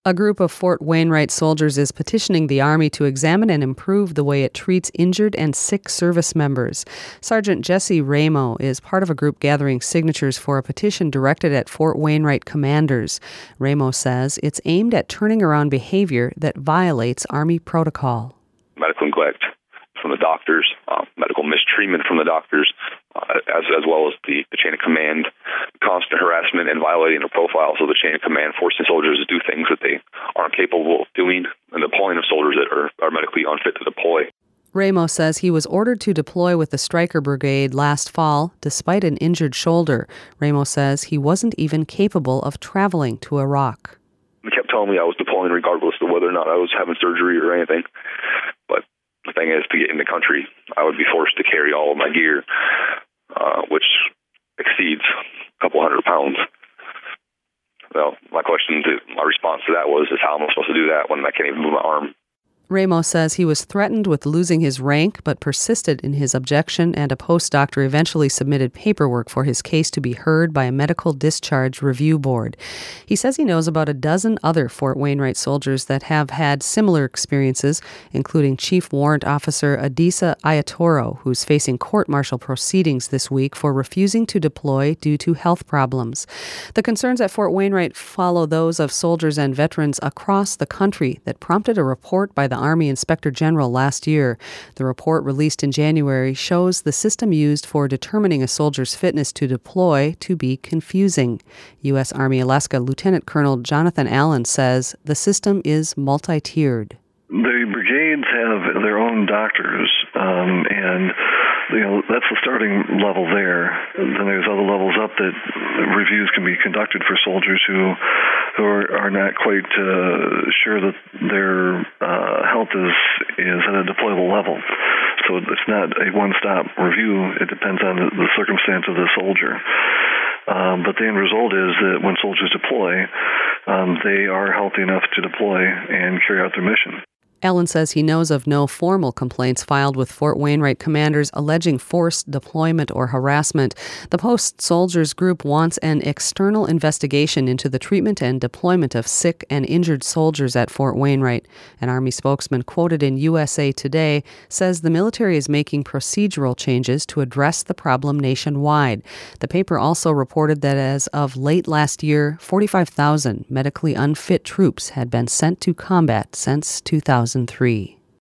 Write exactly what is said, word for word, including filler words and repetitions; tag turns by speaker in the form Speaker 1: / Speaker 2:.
Speaker 1: A group of Fort Wainwright soldiers is petitioning the Army to examine and improve the way it treats injured and sick service members. Sergeant Jesse Ramo is part of a group gathering signatures for a petition directed at Fort Wainwright commanders. Ramo says it's aimed at turning around behavior that violates Army protocol.
Speaker 2: Medical neglect from the doctors, uh, medical mistreatment from the doctors, uh, as as well as the, the chain of command, constant harassment and violating the profiles of the chain of command, forcing soldiers to do things that they aren't capable of doing, and deploying of soldiers that are, are medically unfit to deploy.
Speaker 1: Ramo says he was ordered to deploy with the Stryker Brigade last fall despite an injured shoulder. Ramo says he wasn't even capable of traveling to Iraq.
Speaker 2: They kept telling me I was deploying regardless of whether or not I was having surgery or anything. But the thing is, to get in the country, I would be forced to carry all of my gear, uh, which exceeds a couple hundred pounds. Well, my question, to, my response to that was, is how am I supposed to do that when I can't even move my arm?
Speaker 1: Ramo says he was threatened with losing his rank but persisted in his objection, and a postdoctor eventually submitted paperwork for his case to be heard by a medical discharge review board. He says he knows about a dozen other Fort Wainwright soldiers that have had similar experiences, including Chief Warrant Officer Adisa Ayatoro, who's facing court-martial proceedings this week for refusing to deploy due to health problems. The concerns at Fort Wainwright follow those of soldiers and veterans across the country that prompted a report by the Army Inspector General last year. The report, released in January, shows the system used for determining a soldier's fitness to deploy to be confusing. U S Army Alaska Lieutenant Colonel Jonathan Allen says the system is multi-tiered.
Speaker 3: The brigades have their own doctors, um, and you know that's the starting level there. Then there's other levels up that reviews can be conducted for soldiers who who are, are not quite uh, sure that their uh, health is is at a deployable level. So it's not a one-stop review. It depends on the, the circumstance of the soldier. Um, but the end result is that when soldiers deploy, um, they are healthy enough to deploy and carry out their mission.
Speaker 1: Allen says he knows of no formal complaints filed with Fort Wainwright commanders alleging forced deployment or harassment. The Post Soldiers Group wants an external investigation into the treatment and deployment of sick and injured soldiers at Fort Wainwright. An Army spokesman quoted in U S A Today says the military is making procedural changes to address the problem nationwide. The paper also reported that as of late last year, forty-five thousand medically unfit troops had been sent to combat since two thousand three.